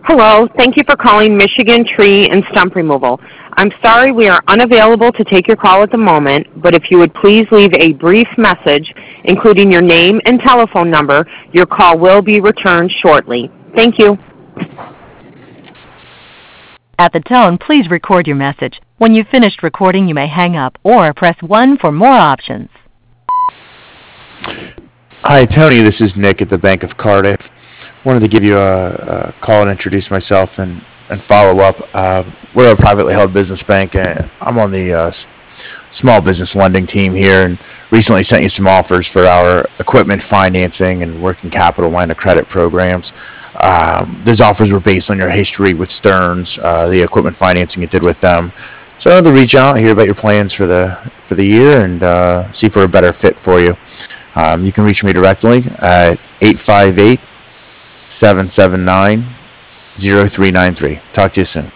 Hello, thank you for calling Michigan Tree and Stump Removal. I'm sorry we are unavailable to take your call at the moment, but if you would please leave a brief message, including your name and telephone number, your call will be returned shortly. Thank you. At the tone, please record your message. When you've finished recording, you may hang up or press 1 for more options. Hi, Tony. This is Nick at the Bank of Cardiff. Wanted to give you a call and introduce myself and follow up. We're a privately held business bank, and I'm on the small business lending team here, and recently sent you some offers for our equipment financing and working capital line of credit programs. Those offers were based on your history with Stearns, the equipment financing you did with them. So I wanted to reach out, hear about your plans for the year, and see if we're a better fit for you. You can reach me directly at 858-779-0393. Talk to you soon.